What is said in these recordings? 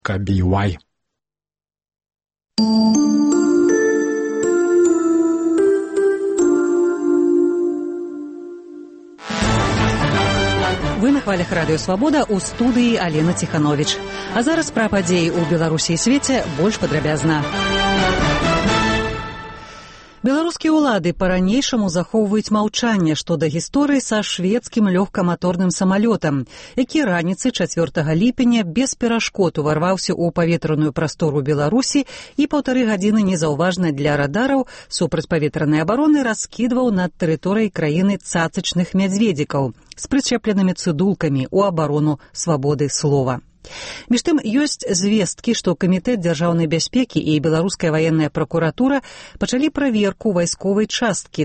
KBY. Вы на хвалях Радыё Свабода, у студыі Алена Ціхановіч. А зараз пра падзеі ў Беларусі і свеце больш падрабязна. Беларускія ўлады па-ранейшаму захоўваюць маўчанне што да гісторыі са шведскім лёгкаматорным самалётам, які раніцы 4 ліпеня без перашкод уварваўся ў паветраную прастору Беларусі і 1,5 гадзіны незаўважна для радараў супрацьпаветранай абароны раскідваў над тэрыторыяй краіны цацачных мядзведзікаў з прычэпленымі цыдулкамі ў абарону свабоды слова. Між тым, ёсць звесткі, што Камітэт дзяржаўнай бяспекі і Беларуская ваенная пракуратура пачалі праверку вайсковай часткі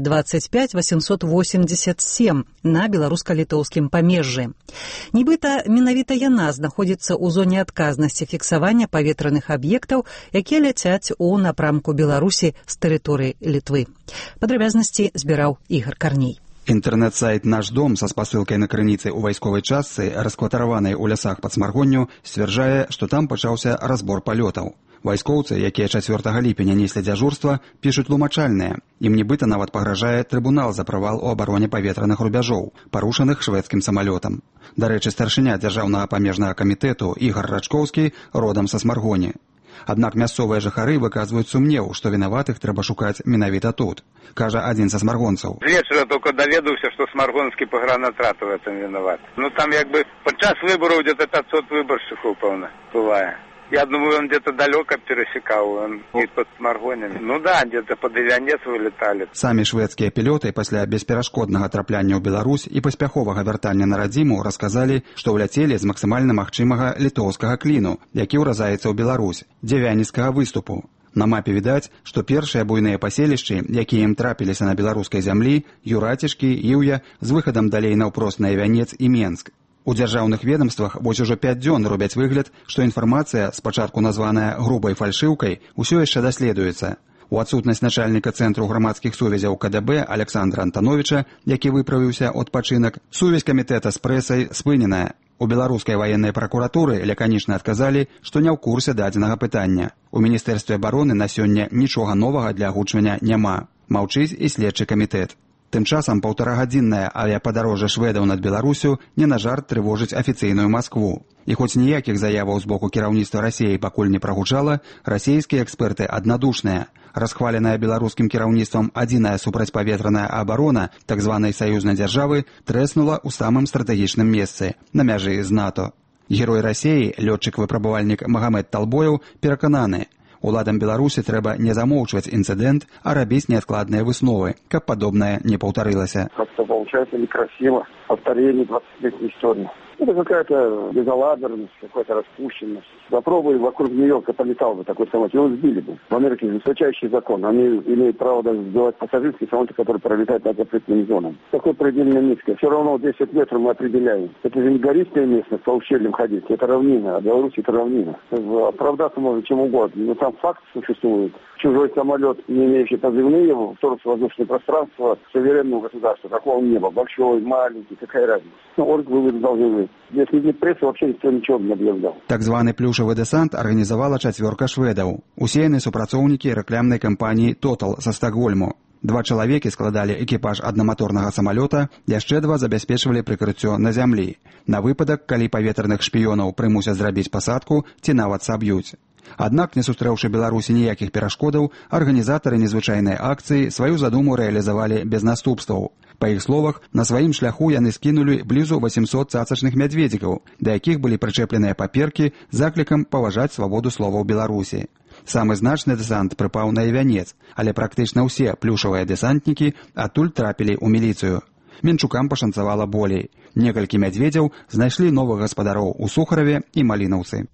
25887 на беларуска-літоўскім памежжы. Нібыта, менавіта яна знаходзіцца ў зоне адказнасці фіксавання паветраных аб'ектаў, якія ляцяць у напрамку Беларусі з тэрыторыі Літвы. Падрабязнасці збіраў Ігар Карней. Інтэрнэт-сайт «Наш дом» са спасылкай на крыніцы ў вайсковай частцы, раскватараванай у лясах пад Смаргонню, сцвярджае, што там пачаўся разбор палётаў. Вайскоўцы, якія 4 ліпеня неслі дзяжурства, пішуць тлумачальныя. Ім нібыта нават пагражае трыбунал за правал у абароне паветраных рубяжоў, парушаных шведскім самалётам. Дарэчы, старшыня дзяржаўнага памежнага камітэту Ігар Рачкоўскі родам са Смаргоні. Аднак мясцовыя жыхары выказваюць сумнеў, што вінаватых трэба шукаць менавіта тут, кажа адзін са смаргонцаў. З вечара толькі даведаўся, што смаргонскі пагранатрад у гэтым вінават. Ну там як бы падчас выбараў где-то 500 выбаршчыкаў, пэўна, бывае. Я думаю, он где-то далеко пересекал, он и под Смаргонями. Ну да, где-то под Ивянец вылетали. Самі шведскія пілоты пасля бесперашкоднага трапляння ў Беларусь і паспяховага вяртання на радзіму расказалі, што ўляцелі з максімальна магчымага літоўскага кліну, які ўразаецца ў Беларусь, дзевяніцкага выступу. На мапе відаць, што першыя буйныя паселішчы, якія ім трапіліся на беларускай зямлі, Юрацішкі, Іўя, з выхадам далей наўпрост на Івянец і Менск. У дзяржаўных ведомствах вось ужо 5 дзён робяць выгляд, што інфармацыя, спачатку названая грубай фальшыўкай, усё яшчэ даследуецца. У адсутнасць начальніка Цэнтру грамадскіх сувязяў КДБ Александра Антановича, які выправіўся ў адпачынак, сувязь камітэта з прэсай спыненая. У беларускай ваеннай пракуратуры лаканічна адказалі, што не ў курсе дадзенага пытання. У Міністэрстве абароны на сёння нічога новага для агучвання няма. Маўчыць і следчы камітэт. Тым часам 1,5-гадзіннае авіападарожжа шведаў над Беларусю не на жарт трывожыць афіцыйную Маскву. І хоць ніякіх заяваў з боку кіраўніцтва Расіі пакуль не прагучала, расійскія эксперты аднадушныя. Расхваленая беларускім кіраўніцтвам адзіная супрацьпаветраная абарона так званай саюзнай дзяржавы трэснула ў самым стратэгічным месцы, на мяжы з НАТО. Герой Расіі, лётчык-выпрабавальнік Магамед Талбоеў, перакананы, уладам Беларусі трэба не замоўчваць інцыдэнт, а рабіць неадкладныя высновы, каб падобнае не паўтарылася. Как-то получается некрасиво. Повторение 20-летней истории. Это какая-то безалаберность, какая-то распущенность. Попробуй вокруг Нью-Йорка полетал бы такой самолет, его сбили бы. В Америке высочайший закон. Они имеют право даже сбивать пассажирские самолеты, которые пролетают над запретными зонами. Такое предельно низкое. Все равно 10 метров мы определяем. Это же не гористая местность, по ущельям ходить. Это равнина, а Беларусь это равнина. Оправдаться можно чем угодно. Но там факт существует. Чужой самолет, не имеющий позывные, в сторону воздушного пространства суверенного государства. Такого неба. Большой, маленький, какая разница. Ну, орг-выводы должны быть. Если нет прессы, вообще никто ничего не объявлял. Так званы плюшавы дэсант арганізавала 4 шведаў. Усе яны супрацоўнікі рэкламнай кампаніі «Тотал» са Стакгольму. 2 чалавекі складалі экіпаж аднаматорнага самалёта, яшчэ 2 забяспечвалі прыкрыццё на зямлі. На выпадак, калі паветраных шпіёнаў прымусяць зрабіць пасадку ці нават саб'юць. Аднак, не сустрэўшы Беларусі ніякіх перашкодаў, арганізатары незвычайнай акцыі сваю задуму рэалізавалі без наступстваў. Па іх словах, на сваім шляху яны скінулі блізу 800 цацачных мядзведзікаў, да якіх былі прычэпленыя паперкі з заклікам паважаць свабоду слова ў Беларусі. Самы значны дэсант прыпаў на Івянец, але практычна ўсе плюшавыя дэсантнікі адтуль трапілі ў міліцыю. Менчукам пашанцавала болей. Некалькі мядзведзяў знайшлі новых гаспадароў у Сухараве і Малінаўцы.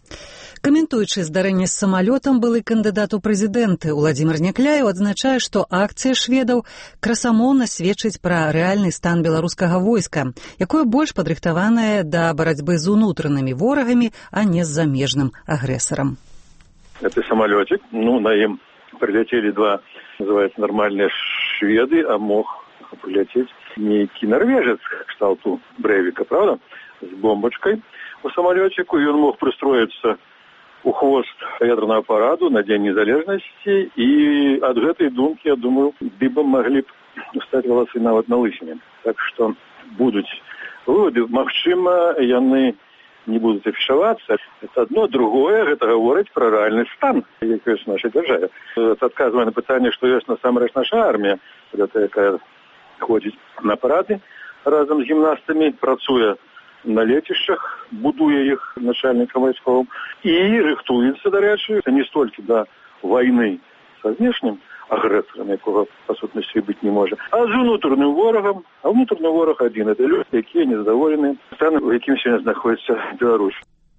Каментуючы здарэнне з самалётам, былы кандыдат у прэзідэнты Уладзімір Някляеў адзначае, што акцыя шведаў красамоўна сведчыць пра рэальны стан беларускага войска, якое больш падрыхтаванае да барацьбы з унутранымі ворагамі, а не з замежным агрэсарам. Это самолетик, на им прилетели 2, называется, нормальные шведы, а мог прилететь некий норвежец кшталту Брейвика, правда, с бомбочкой у самолетику, и он мог пристроиться у хвост ядерного параду на День незалежности, и от этой думки, я думаю, либо могли б стать волосы нават на лысине. Так что будут выводы, магчыма, яны не будут афишеваться. Это одно. Другое, это говорить про реальный стан, який есть в нашей державе. Это отказывая на питание, что есть насамрэч наша армия, которая ходит на парады разом с гимнастами, працуя на летищах, будуя их начальникам войсков, и рыхтуется, до речі, не столько до войны со внешним агрессором, якого, по сутности, быть не может, а с внутренним ворогом. А внутренний ворог один – это люди, які незадоволені станом, в яким сьогодні знаходиться Беларусь.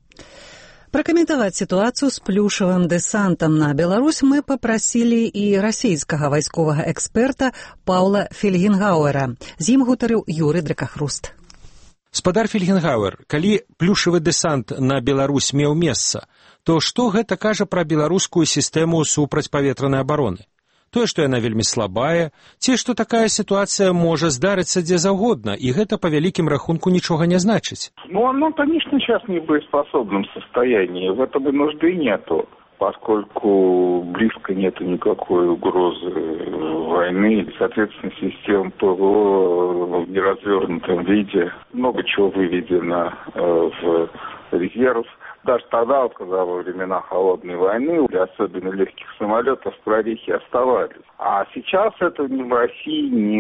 Пракаментаваць сітуацыю з плюшавым дэсантам на Беларусь мы папрасілі і расійскага вайсковага эксперта Паўла Фельгенгауэра. З ім гутарыў Юрый Дракахруст. Спадар Фельгенгауэр, калі плюшавы дэсант на Беларусь меў месца, то што гэта кажа пра беларускую сістэму супрацьпаветранай абароны? Тое, што яна вельмі слабая, ці што такая ситуация можа здарыцца дзе заўгодна, и гэта по вялікім рахунку ничего не значит? Ну, оно, конечно, сейчас не в боеспособном состоянии, в этом и нужды нету, поскольку близко нету никакой угрозы войны, соответственно, система ПВО в неразвернутом виде, много чего выведено в резерв. Даже тогда, когда во времена холодной войны, особенно легких самолетов, прорехи оставались. А сейчас это ни в России, ни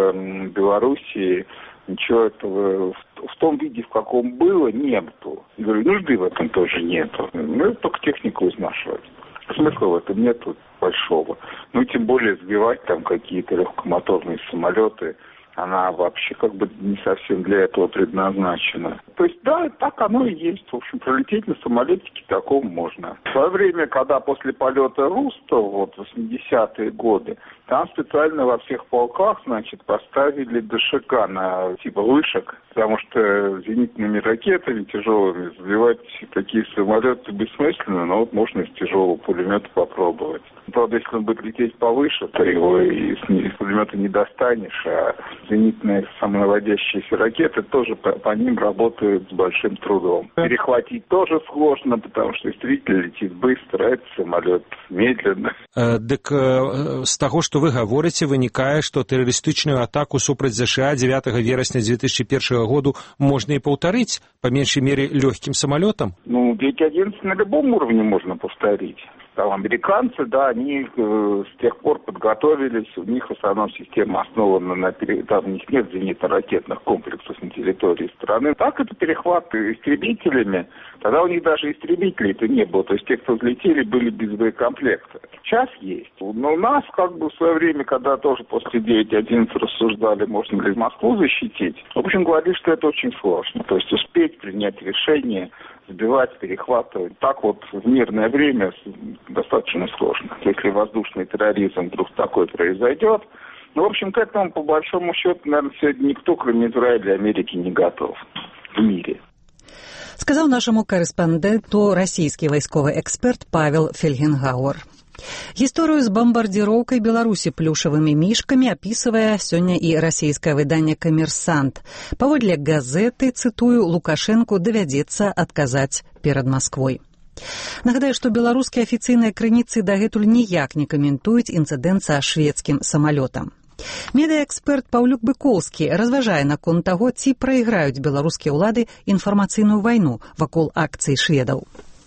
в Белоруссии ничего этого в том виде, в каком было, нету. Я говорю, нужды в этом тоже нету. Ну, только технику изнашивать. Смысла в этом нету большого. Ну, тем более сбивать там какие-то легкомоторные самолеты, она вообще как бы не совсем для этого предназначена. То есть, да, так оно и есть. В общем, пролететь на самолетике таком можно. В свое время, когда после полета Рустов, вот, 80-е годы, там специально во всех полках, значит, поставили ДШК на типа вышек, потому что зенитными ракетами тяжелыми сбивать такие самолеты бессмысленно, но вот можно из тяжелого пулемета попробовать. Правда, если он будет лететь повыше, то его из пулемета не достанешь, а зенитные самонаводящиеся ракеты тоже по ним работают с большим трудом. Перехватить тоже сложно, потому что истребитель летит быстро, а этот самолет медленно. Дык з таго, што вы гаворыце, вынікае, што тэрарыстычную атаку супраць ЗША 9 верасня 2001 году можно и повторить, по меньшей мере, легким самолетом? Ну, ведь-11 на любом уровне можно повторить. Там американцы, да, они с тех пор подготовились, у них в основном система основана на там у них нет зенитно-ракетных комплексов на территории страны. Так это перехваты истребителями, тогда у них даже истребителей-то не было, то есть те, кто взлетели, были без боекомплекта. Сейчас есть. Но у нас как бы в свое время, когда тоже после 9.11 рассуждали, можно ли Москву защитить, в общем, говорили, что это очень сложно. То есть успеть принять решение, сбивать, перехватывать. Так вот в мирное время достаточно сложно. Если воздушный терроризм вдруг такой произойдет, ну, в общем, к этому, по большому счету, наверное, сегодня никто, кроме Израиля и Америки, не готов в мире. Сказаў нашаму карэспандэнту расійскі вайсковы эксперт Павел Фельгенгауэр. Гісторыю з бамбардзіроўкай Беларусі плюшавымі мішкамі апісвае сёння і расійскае выданне «Камерсант». Паводле газеты, цытую, Лукашэнку давядзецца адказаць перад Масквой. Нагадаю, што беларускія афіцыйныя крыніцы дагэтуль ніяк не каментуюць інцыдэнт са шведскім самалётам. Медыаэксперт Паўлюк Быкоўскі разважае наконт таго, ці прайграюць беларускія ўлады інфармацыйную вайну вакол акцый шведаў.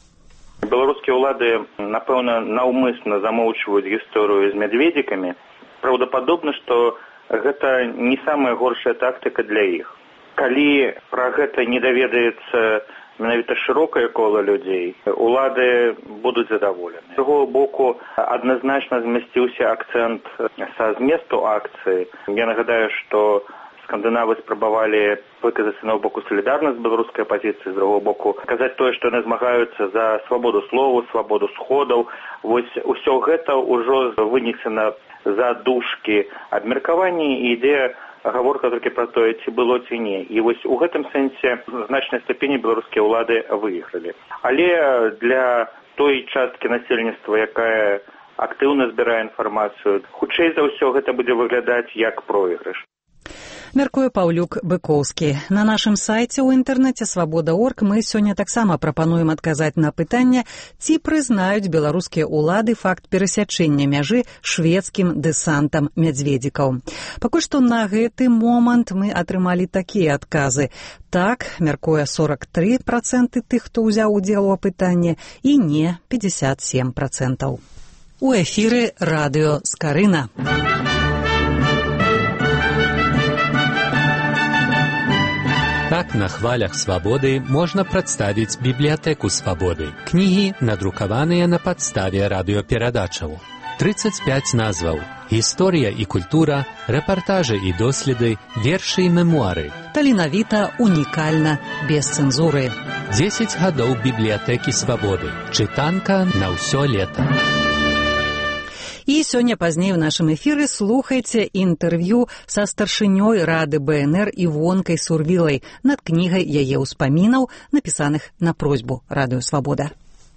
Беларускія ўлады, напэўна, наўмысна замоўчваюць гісторыю з мядзведзікамі. Праўдападобна, што гэта не самая горшая тактыка для іх. Калі пра гэта не даведаецца менавіта шырокае кола людзей, улады будуць задаволены. З другого боку, адназначна змясціўся акцэнт са зместу акцыі. Я нагадаю, што скандынавы спрабавалі выказаць на боку салідарнасць з беларускай апазіцыі, з другого боку казаць тое, што яны змагаюцца за свабоду слова, свабоду сходаў. Вось усё гэта ўжо вынесена за дужкі абмеркаванні і ідзе гаворка толькі пра тое, ці было ці не. І вось у гэтым сэнсе в значнай ступені беларускія ўлады выйгралі. Але для той часткі насельніцтва, якая актыўна збірае інфармацыю, хутчэй за ўсё гэта будзе выглядаць як пройгрыш. Мяркуе Паўлюк Быкоўскі. На нашым сайце ў інтэрнэце «Свабода.орг» мы сёння таксама прапануем адказаць на пытанне, ці прызнаюць беларускія ўлады факт перасячэння мяжы шведскім дэсантам мядзведзікаў. Пакуль што на гэты момант мы атрымалі такія адказы. Так, мяркуе 43% тых, хто ўзяў удзел у апытанні, і не 57%. У эфіры радыё Скарына. Так на хвалях свабоды можна прадставіць бібліятэку свабоды. Кнігі, надрукаваныя на падставе радыёперадачаў. 35 назваў. Гісторыя і культура, рэпартажы і доследы, вершы і мемуары. Таленавіта, унікальна, без цэнзуры. 10 гадоў бібліятэкі свабоды. Чытанка на ўсё лета. І сёння пазней у нашым эфіры слухайце інтэрв'ю са старшынёй Рады БНР Івонкай Сурвілай над кнігай яе ўспамінаў, напісаных на просьбу Радыё Свабода.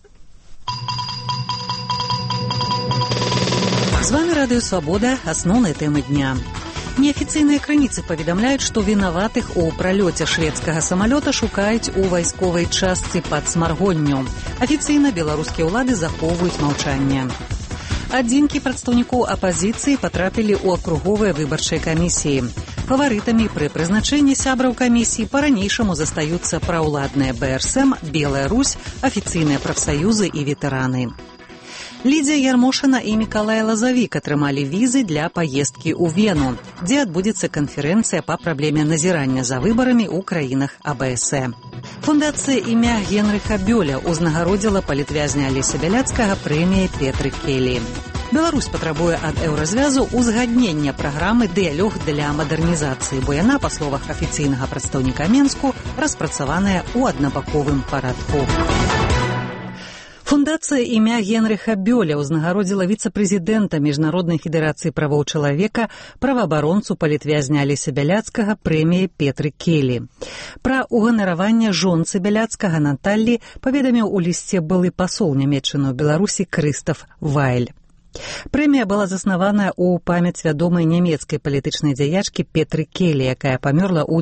З вами Радыё Свабода, асноўныя тэмы дня. Неафіцыйныя крыніцы паведамляюць, што вінаватых у пралёце шведскага самалёта шукаюць у вайсковай частцы пад Смаргонню. Афіцыйна беларускія ўлады захоўваюць маўчанне. Адзінкі прадстаўнікоў апазіцыі патрапілі ў акруговыя выбарчыя камісіі. Фаварытамі пры прызначэнні сябраў камісіі па-ранейшаму застаюцца праўладная БРСМ, Белая Русь, афіцыйныя прафсаюзы і ветэраны. Лідзія Ярмошына і Мікалай Лазавік атрымалі візы для паездкі ў Вену, дзе адбудзецца канферэнцыя па праблеме назірання за выбарамі ў краінах АБСЭ. Фундацыя імя Генрыха Бёля ўзнагародзіла палітвязня Алеся Бяляцкага прэміяй Петры Келі. Беларусь патрабуе ад еўразвязу узгаднення праграмы «Дыялог для мадэрнізацыі», бо яна, па словах афіцыйнага прадстаўніка Менску, распрацаваная ў аднабаковым парадку. Фундацыя імя Генрыха Бёля ўзнагародзіла віцэ-прэзідэнта Міжнароднай федэрацыі правоў чалавека, праваабаронцу палітвязня Алеся Бяляцкага прэміяй Петры Келі. Пра ўганараванне жонцы Бяляцкага Наталлі паведаміў у лісце былы пасол Нямецчыны ў Беларусі Крыстаф Вайль. Прэмія была заснаваная ў памяць вядомай нямецкай палітычнай дзяячкі Петры Келі, якая памёрла ў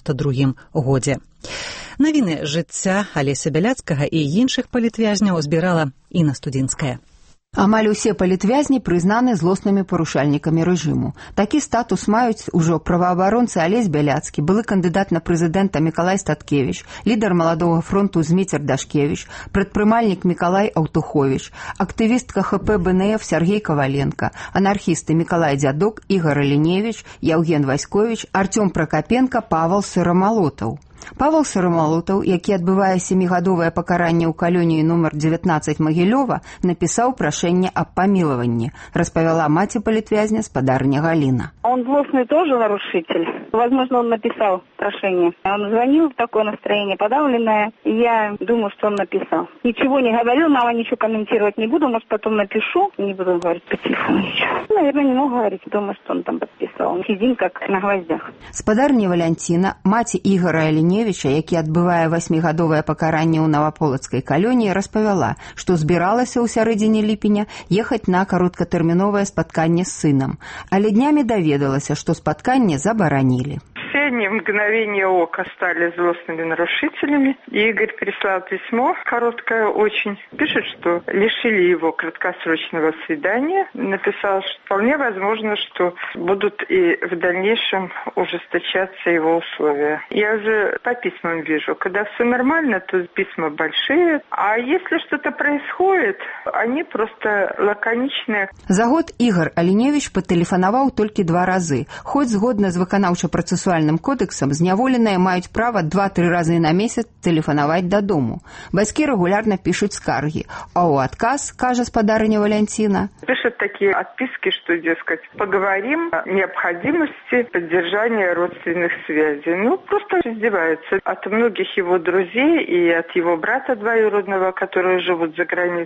92 годзе. Навіны жыцця Алеся Бяляцкага і іншых палітвязняў збірала Інна Студзінская. Амаль усе палітвязні прызнаны злоснымі парушальнікамі рэжыму. Такі статус маюць ужо праваабаронцы Алесь Бяляцкі, былы кандыдат на прэзідэнта Мікалай Статкевіч, лідар маладога фронту Зміцер Дашкевіч, прадпрымальнік Мікалай Аўтуховіч, актывістка ХП БНФ Сяргей Каваленка, анархісты Мікалай Дзядок, Ігар Аліневіч, Яўген Васьковіч, Артём Пракапенка, Павал Сырамалотаў. Павел Сырамалотаў, які адбывае 7гадовае пакаранне ў калоніі нумар 19 Магілёва, напісаў прашэнне аб памілаванні, распавяла маці палітвязня спадарня Галина. Он злостный тоже нарушитель. Возможно, он написал прошение. Он звонил, такое настроение подавленное. И я думаю, что он написал. Ничего не говорил, мама, ничего комментировать не буду. Может, потом напишу. Не буду говорить по телефону ничего. Наверное, не мог говорить. Думаю, что он там подписал. Он сидит как на гвоздях. Спадарня Валянціна, маці Ігара Аліневіча, які адбывае 8гадовае пакаранне ў наваполацкай калоніі, распавяла, што збіралася ў сярэдзіне ліпеня ехаць на кароткатэрміновае спатканне з сынам. Але днямі даведалася, што спатканне забаранілі. Все они в мгновение ока стали злостными нарушителями. Игорь прислал письмо, короткое очень. Пишет, что лишили его краткосрочного свидания. Написал, что вполне возможно, что будут и в дальнейшем ужесточаться его условия. Я уже по письмам вижу, когда все нормально, то письма большие. А если что-то происходит, они просто лаконичные. За год Ігар Аліневіч патэлефанаваў толькі 2 разы. Хоць згодна з выканаўча-працэсуальным кодексам, зняволеныя маюць права 2-3 разы на месяц тэлефанаваць дадому. Бацькі регулярно пишут скарги, а у отказ, кажа спадарыня Валянціна. Пишут такие отписки, что, дескать, поговорим о необходимости поддержания родственных связей. Ну, просто издеваются. От многих его друзей и от его брата двоюродного, которые живут за границей, письма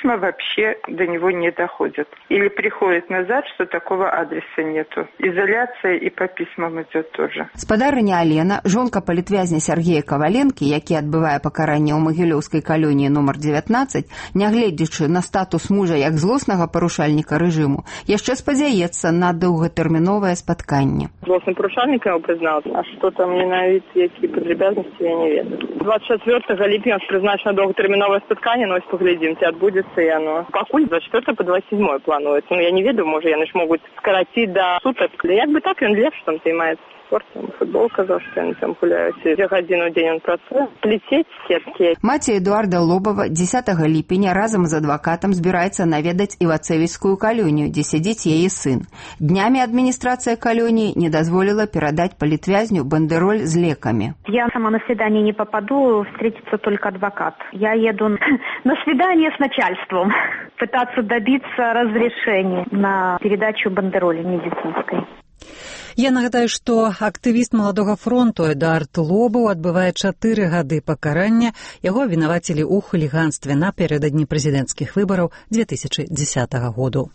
письма вообще до него не доходят. Или приходит назад, что такого адреса нету. Изоляция и по письмам идет тоже. Спадарыня Алена, жонка палітвязня Сергея Каваленкі, які адбывае пакаранне ў магілёўскай калоніі нумар 19, нягледзячы на статус мужа як злоснага парушальніка рэжыму, яшчэ спадзяецца на доўгатэрміновае спатканне. Злосным парушальнікам прызнаўся, а што там менавіта, які падрабязнасці, я не ведаю. 24 ліпеня прызначана доўгатэрміновае спатканне, но ось паглядзім, ці адбудзецца яно. Пакуль 24 по 27 плануецца. Я не ведаю, можа яны ж могуць скараціць да сутак. Як бы так, ён лепш там займаецца спортом, футбол казаў, што яны там гуляюць. 2 гадзіны ў дзень ён працуе. Плецець сеткі. Маці Эдуарда Лобава 10 ліпеня разам з адвакатам збіраецца наведаць Івацевіцкую калонію, дзе сядзіць яе сын. Днямі адміністрацыя калоніі не дазволіла перадаць палітвязню бандероль з лекамі. Я сама на свидание не попаду, встретится только адвокат. Я еду на свидание с начальством, пытаться добиться разрешения на передачу бандероли медицинской. Я нагадаю, што актывіст Маладога фронту Эдуард Лобаў адбывае 4 гады пакарання. Яго абвінавацілі ў хуліганстве напярэдадні прэзідэнцкіх выбараў 2010 году.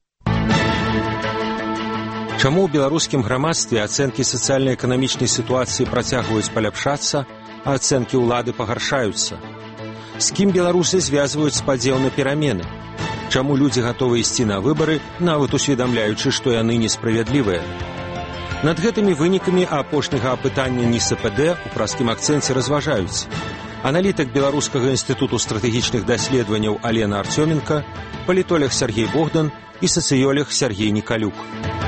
Чаму ў беларускім грамадстве ацэнкі сацыяльна-эканамічнай сітуацыі працягваюць паляпшацца, а ацэнкі ўлады пагаршаюцца? З кім беларусы звязваюць спадзеў на перамены? Чаму людзі гатовы ісці на выбары, нават усведамляючы, што яны несправядлівыя? Над гэтымі вынікамі апошняга апытання НИСПД у праскім акцэнце разважаюць аналітык Беларускага інстытуту стратэгічных даследаванняў Алена Артёменка, палітолог Сергей Богдан і сацыёлог Сергей Николюк.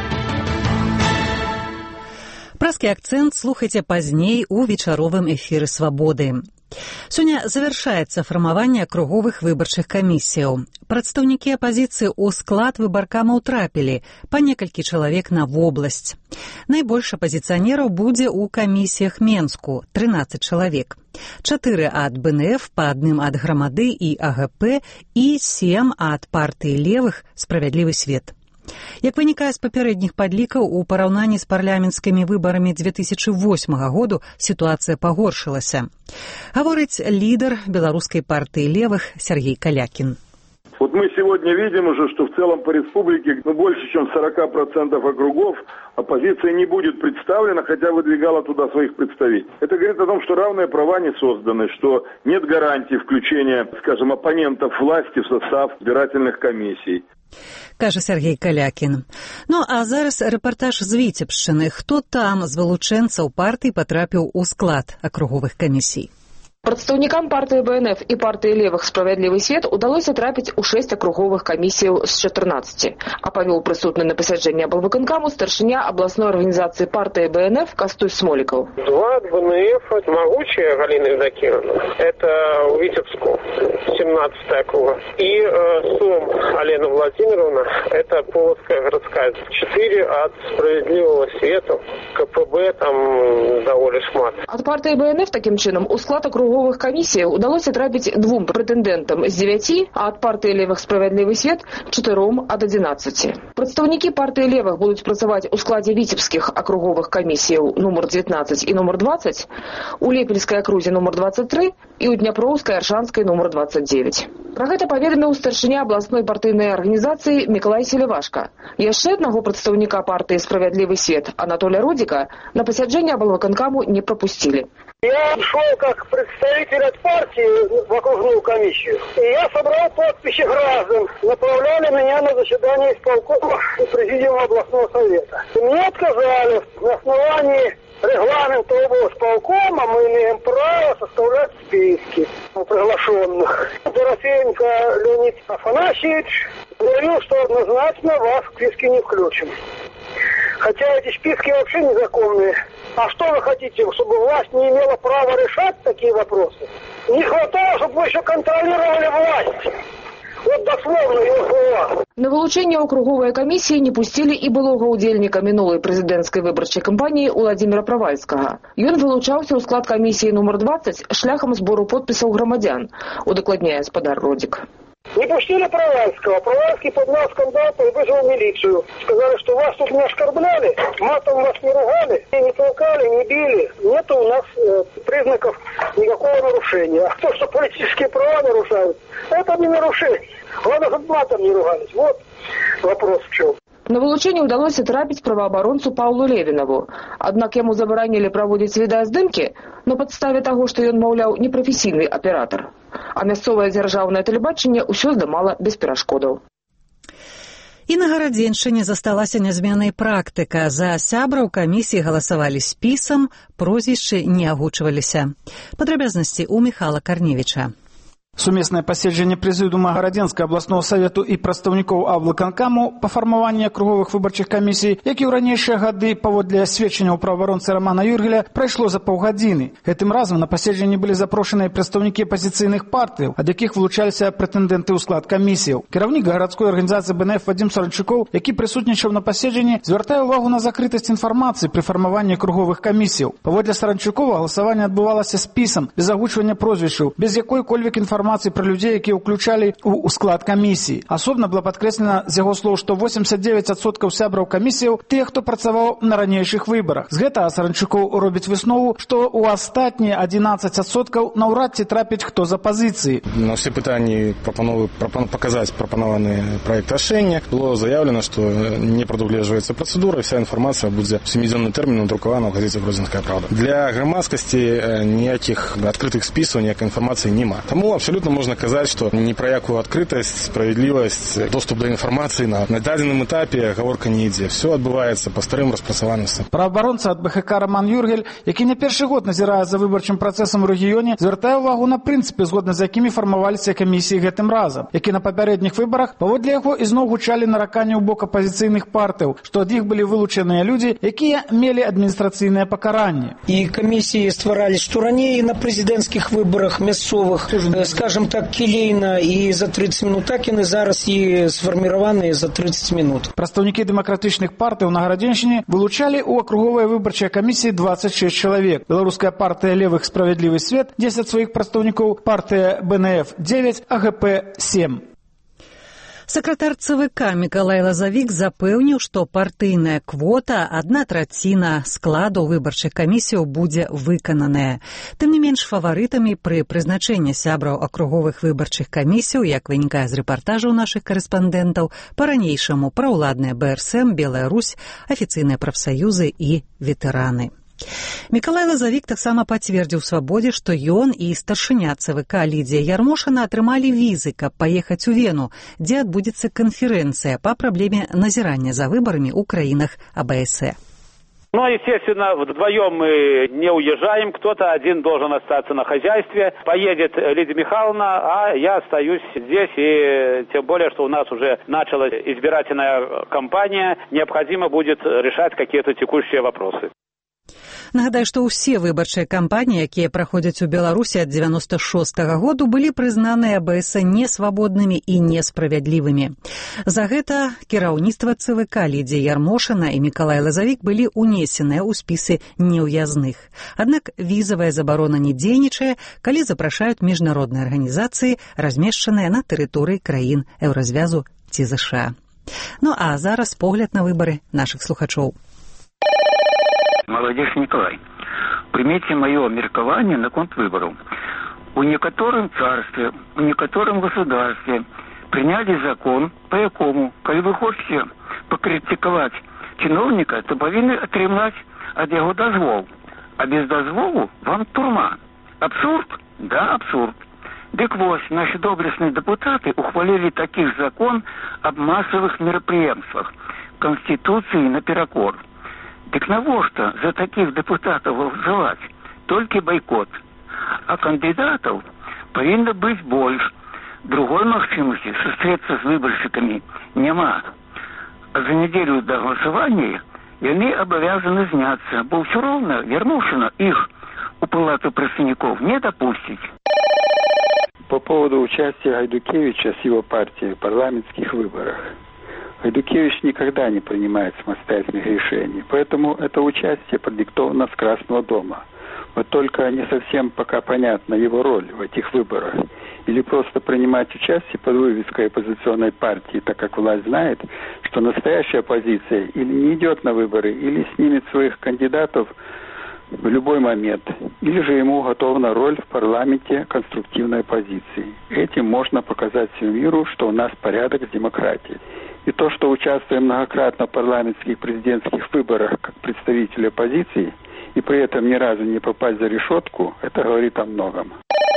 Праскі акцэнт слухайце пазней у вечаровым эфіры «Свабоды». Сёння завяршаецца фармаванне акруговых выбарчых камісіяў. Прадстаўнікі апазіцыі ў склад выбаркамаў трапілі па некалькі чалавек на вобласць. Найбольш апазіцыянераў будзе ў камісіях Менску – 13 чалавек. 4 ад БНФ, па адным ад Грамады і АГП і 7 ад партыі левых «Справядлівы свет». Як вынікае з папярэдніх падлікаў, у параўнанні з парламенцкімі выбарамі 2008 году сітуацыя пагоршылася. Гаворыць лідар беларускай партыі левых Сергей Калякін. Вот мы сегодня видим уже, что в целом по республике больше, чем 40% округов оппозиция не будет представлена, хотя выдвигала туда своих представителей. Это говорит о том, что равные права не созданы, что нет гарантии включения, скажем, оппонентов власти в состав избирательных комиссий. Кажа Сергей Калякін. Ну, а зараз рэпартаж з Віцебшчыны. Хто там з вылучэнцаў партый патрапіў у склад акруговых камісій? Прадстаўнікам партыі БНФ і партыі левых «Справядлівы свет» удалося трапіць у 6 акруговых камісіяў з 14, а павёў прысутны на пасяджэнні аблвыканкаму старшыня абласной арганізацыі партыі БНФ Кастусь Смолікаў. 2 от БНФ могучая Галина Евдокимовна, это в Витебску, 17 округа, и СОМ Алена Владимировна, это Полоцкая городская, 4 от «Справедливого света», КПБ там довольно шмат. Ад партыі БНФ такім чынам у склад акруговых камісіяў удалося трапіць 2 прэтэндэнтам з 9, а ад партыі левых «Справядлівы свет» 4 ад 11. Прадстаўнікі партыі левых будуць працаваць у складзе віцебскіх акруговых камісіяў нумар 19 і нумар 20, у Лепельскай акрузе нумар 23 і ў Дняпроўскай Аршанскай нумар 29. Пра гэта паведаміў старшыня абласной партыйнай арганізацыі Мікалай Селівашка. Яшчэ аднаго прадстаўніка партыі «Справядлівы свет» Анатоля Рудзіка на пасяджэнне аблвыканкаму не пропустили. Я шел как представитель от партии в окружную комиссию. И я собрал подписи граждан. Направляли меня на заседание исполкома и президиума областного совета. И мне отказали. На основании регламента облсполкома мы имеем право составлять списки приглашенных. Дорофеенко Леонид Афанасьевич говорил, что однозначно вас в списки не включим. Хотя эти списки вообще незаконные. А что вы хотите, чтобы власть не имела права решать такие вопросы? Не хватало, чтобы вы еще контролировали власть. Вот дословно его слова. На вылучэнне акруговай камісіі не пусцілі і былога ўдзельніка мінулай прэзідэнцкай выбарчай кампаніі Уладзіміра Правальскага. Ён вылучаўся ў склад камісіі нумар 20 шляхам збору подпісаў грамадзян, удакладняе спадар Родзік. Не пустили Провальского. Провальский поднял скандал, вызвал милицию. Сказали, что вас тут не оскорбляли, матом вас не ругали, не толкали, не били. Нету у нас признаков никакого нарушения. А то, что политические права нарушают, это не нарушение. Главное, чтобы матом не ругались. Вот вопрос в чем. На вылучэнне ўдалося трапіць праваабаронцу Паўлу Левінаву. Аднак яму забаранілі праводзіць відэаздымкі на падставе таго, што ён, маўляў, непрафесійны аператар. А мясцовае дзяржаўнае тэлебачанне ўсё здымала без перашкодаў. І на Гарадзеншчыне засталася нязменнай практыка. За сябраў камісіі галасавалі спісам, прозвішчы не агучваліся. Падрабязнасці ў Міхала Карневіча. Сумеснае паседжанне прэзідыума Гарадзенскага абласнога савету і прадстаўнікоў аблвыканкаму па фармаванні акруговых выбарчых камісій, які ў ранейшыя гады паводле сведчанняў праваабаронцы Рамана Юргеля прайшло за паўгадзіны. Гэтым разам на паседжанне былі запрошаныя прадстаўнікі апазіцыйных партыяў, ад якіх вылучаліся прэтэндэнты ў склад камісіяў. Кіраўнік гарадской арганізацыі БНФ Вадзім Саранчукоў, які прысутнічаў на паседжанні, звяртае ўвагу на закрытасць інфармацыі пры фармаванні акруговых камісіяў. Паводле Саранчукова галасаванне адбывалася спісам, без агучвання прозвішчаў, без якой-кольвек інфармацыі про людей, які ўключалі ў склад камісіі. Асобна было падкрэслена з яго слоў, што 89% сябраў камісіяў тыя, хто працаваў на ранейшых выбарах. З гэтага Саранчукоў робіць выснову, што ў астатнія 11% наўрад ці трапіць хто з апазіцыі. На все пытанні показаць прапанаваны праект рашэння было заявлена, што не прадугледжваецца працэдура, вся інфармацыя будзе ў 7-дзённы тэрмін надрукавана ў газеце «Гродзенская правда». Для грамадскасці ніякіх адкрытых спісаў, ніякай інфармацыі няма. Таму абсолютно можно казаць, што ні пра якую адкрытасць, справядлівасць, доступ да інфармацыі на дадзеным этапе гаворка не ідзе. Все адбываецца па старым распрацаваным сцэнарыі. Праваабаронца ад БХК Раман Юргель, які не першы год назірае за выбарчым працэсам у рэгіёне, звяртае ўвагу на прынцыпы, згодна з якімі фармаваліся камісіі гэтым разам, які на папярэдніх выбарах паводле яго ізноў гучалі нараканні ў бок апазіцыйных партыяў, што ад іх былі вылучаныя людзі, якія мелі адміністрацыйнае пакаранне. І камісіі стварались што раней на прэзідэнцкіх выбарах мясцовых, скажем так, кілейна і за 30 минут, так яны зараз і сфарміраваныя за 30 минут. Прадстаўнікі дэмакратычных партыяў на Гарадзеншчыне вылучалі ў акруговыя выбарчыя камісіі 26 чалавек. Беларуская партыя левых «Справядлівы свет» 10 сваіх прадстаўнікоў, партыя БНФ 9, АГП 7. Сакратар ЦВК Мікалай Лазавік запэўніў, што партыйная квота 1/3 складу выбарчых камісіяў будзе выкананая. Тым не менш, фаварытамі пры прызначэнні сябраў акруговых выбарчых камісіяў, як вынікае з рэпартажаў нашых карэспандэнтаў, па-ранейшаму праўладная БРСМ, Белая Русь, афіцыйныя прафсаюзы і ветэраны. Мікалай Лазавік таксама пацвердзіў Свабодзе, што ён і старшыня ЦВК Лідзія Ярмошына атрымалі візы, каб паехаць у Вену, дзе адбудзецца канферэнцыя па праблеме назірання за выбарамі ў краінах АБСЭ. Ну, естественно, вдвоем мы не уезжаем, кто-то один должен остаться на хозяйстве. Поедет Лидия Михайловна, а я остаюсь здесь, и тем более, что у нас уже началась избирательная кампания, необходимо будет решать какие-то текущие вопросы. Нагадаю, што ўсе выбарчыя кампаніі, якія праходзяць у Беларусі ад 96-го году, былі прызнаныя АБС несвабоднымі і несправядлівымі. За гэта кіраўніцтва ЦВК Лідзія Ярмошына і Мікалай Лазавік былі ўнесеныя ў спісы неўязных. Аднак візавая забарона не дзейнічае, калі запрашаюць міжнародныя арганізацыі, размешчаныя на тэрыторыі краін Еўразвязу ці ЗША. Ну а зараз погляд на выбары нашых слухачоў. Молодец Николай, примите мое меркование на конт выборов. У некоторым царстве, у некоторым государстве приняли закон, по якому, коли вы хотите покритиковать чиновника, то повинны отрымать от его дозвол. А без дозволу вам турма. Абсурд? Да, абсурд. Дык вось, наши доблестные депутаты ухвалили таких закон об массовых мероприятиях, Конституции наперекор. Дык навошта за таких депутатов голосовать? Только бойкот. А кандидатов повинно быть больше. Другой магчимости сустрэцца с выборщиками нема. А за неделю до голосования они обязаны сняться, бо все равно Ярмошина их у палаты представников не допустить. По поводу участия Гайдукевича с его партией в парламентских выборах. Гайдукевич никогда не принимает самостоятельных решений, поэтому это участие продиктовано с Красного дома. Вот только не совсем пока понятна его роль в этих выборах. или просто принимать участие под вывеской оппозиционной партии, так как власть знает, что настоящая оппозиция или не идет на выборы, или снимет своих кандидатов в любой момент, или же ему уготована роль в парламенте конструктивной оппозиции. Этим можно показать всему миру, что у нас порядок с демократией. И то, что участвуем многократно в парламентских президентских выборах как представители оппозиции, и при этом ни разу не попасть за решетку, это говорит о многом.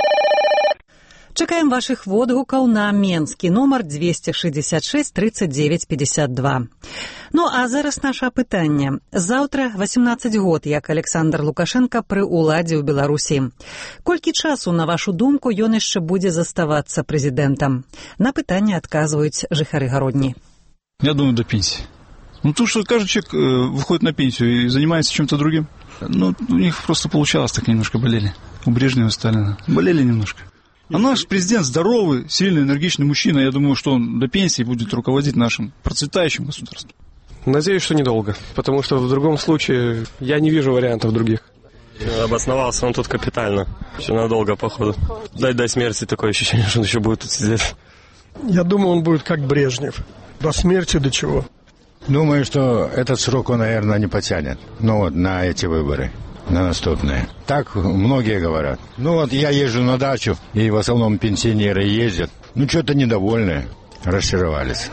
Чакаем вашых водгукаў на менскі нумар 266 39 52. Ну, а зараз наше апытанне. Заўтра 18 год, як Александр Лукашенко пры ўладзе ў Беларусі. Колькі часу, на вашу думку, ён яшчэ будзе заставацца прэзідэнтам? На пытанне адказваюць жыхары Гародні. Я думаю, до пенсии. Ну, то, что каждый человек выходит на пенсию и занимается чем-то другим. Ну, у них просто получалось, так немножко болели. У Брежнева, Сталина. Болели немножко. А наш президент здоровый, сильный, энергичный мужчина. Я думаю, что он до пенсии будет руководить нашим процветающим государством. Надеюсь, что недолго. Потому что в другом случае я не вижу вариантов других. Обосновался он тут капитально. Все надолго, походу. До смерти такое ощущение, что он еще будет тут сидеть. Я думаю, он будет как Брежнев. До смерти до чего? Думаю, что этот срок он, наверное, не потянет. Ну вот, на эти выборы, на наступные. Так многие говорят. Ну вот, я езжу на дачу, и в основном пенсионеры ездят. Ну, что-то недовольные, расчаровались.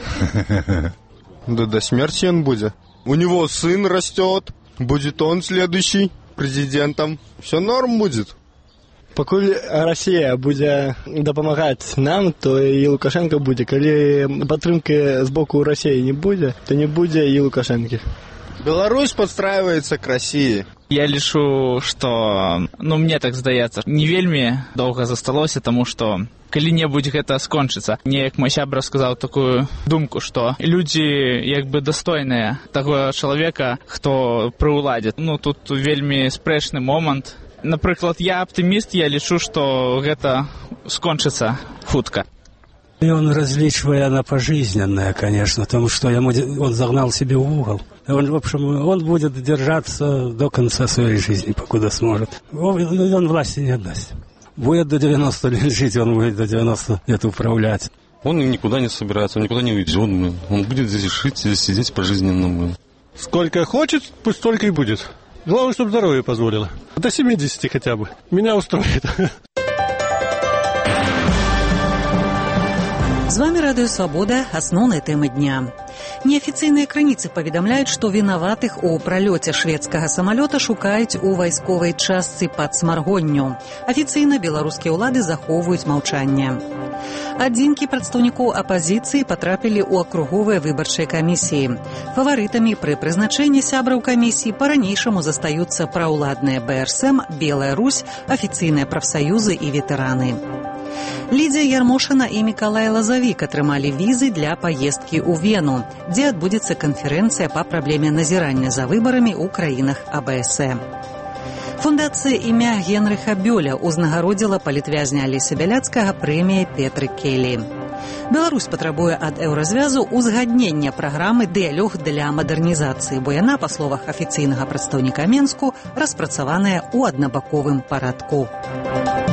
Да до смерти он будет. У него сын растет, будет он следующий президентом. Все норм будет. Пакуль Расія будзе дапамагаць нам, то і Лукашенко будзе. Калі падтрымкі з боку Расіі не будзе, то не будзе і Лукашенкі. Беларусь подстраивается к России. Я лічу, што, мне так здаецца, не вельмі доўга засталося, таму што калі-небудзь гэта скончыцца. Неяк мой сябра сказаў такую думку, што людзі як бы дастойныя таго чалавека, хто пры ўладзе. Тут вельмі спрэчны момант. Напрыклад, я аптыміст, я лічу, што гэта скончыцца хутка. И он различивая на пожизненное, конечно, потому что он загнал себе в угол. В общем, он будет держаться до конца своей жизни, покуда сможет. Он власти не отдаст. Будет до 90 лет жить, он будет до 90 лет управлять. Он никуда не собирается, он никуда не уйдет. Он будет здесь жить, здесь сидеть пожизненно. Сколько хочет, пусть столько и будет. Главное, чтобы здоровье позволило. До 70 хотя бы. Меня устроит. З вами Радыё Свабода, асноўныя тэмы дня. Неафіцыйныя крыніцы паведамляюць, што вінаватых у пралёце шведскага самалёта шукаюць у вайсковай частцы пад Смаргонню. Афіцыйна беларускія ўлады захоўваюць маўчанне. Адзінкі прадстаўнікоў апазіцыі патрапілі ў акруговыя выбарчыя камісіі. Фаварытамі пры прызначэнні сябраў камісіі па-ранейшаму застаюцца праўладныя БРСМ, Белая Русь, афіцыйныя прафсаюзы і ветэраны. Лідзія Ярмошына і Мікалай Лазавік атрымалі візы для паездкі ў Вену, дзе адбудзецца канферэнцыя па праблеме назірання за выбарамі ў краінах АБСЭ. Фундацыя імя Генрыха Бёля ўзнагародзіла палітвязня Алеся Бяляцкага прэміяй Петры Келі. Беларусь патрабуе ад еўразвязу узгаднення праграмы «Дыялог для мадэрнізацыі», бо яна, па словах афіцыйнага прадстаўніка Менску, распрацаваная ў аднабаковым парадку.